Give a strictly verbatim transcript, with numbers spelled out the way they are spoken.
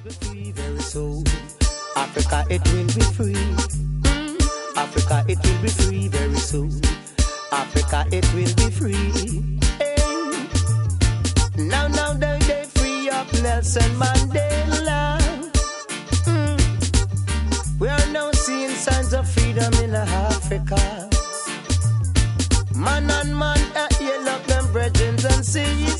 be free very soon. Africa, it will be free. Mm. Africa, it will be free very soon. Africa, it will be free. Hey. Now, now, they, they free up Nelson Mandela. Mm. We are now seeing signs of freedom in Africa. Man and man, uh, you love them brethren and see.